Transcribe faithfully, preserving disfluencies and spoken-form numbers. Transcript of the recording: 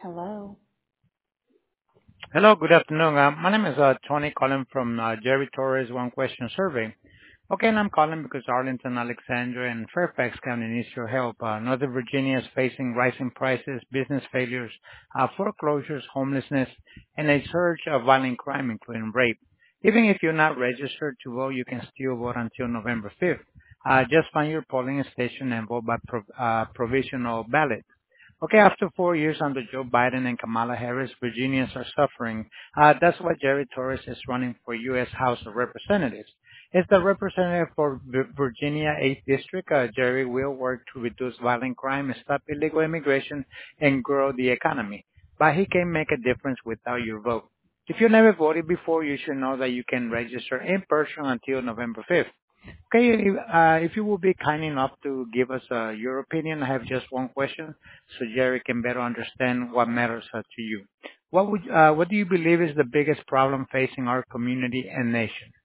Hello. Hello, good afternoon. Uh, My name is uh Tony calling from uh Jerry Torres One Question Survey. Okay, and I'm calling because Arlington, Alexandria, and Fairfax County needs your help. Uh Northern Virginia is facing rising prices, business failures, uh foreclosures, homelessness, and a surge of violent crime, including rape. Even if you're not registered to vote, you can still vote until November fifth. Uh Just find your polling station and vote by prov- uh provisional ballot. Okay, after four years under Joe Biden and Kamala Harris, Virginians are suffering. Uh, that's why Jerry Torres is running for U S. House of Representatives. As the representative for V- Virginia eighth District, uh, Jerry will work to reduce violent crime, stop illegal immigration, and grow the economy. But he can make a difference without your vote. If you never voted before, you should know that you can register in person until November fifth. Okay, uh, if you will be kind enough to give us uh, your opinion, I have just one question so Jerry can better understand what matters uh, to you. What would, uh, what do you believe is the biggest problem facing our community and nation?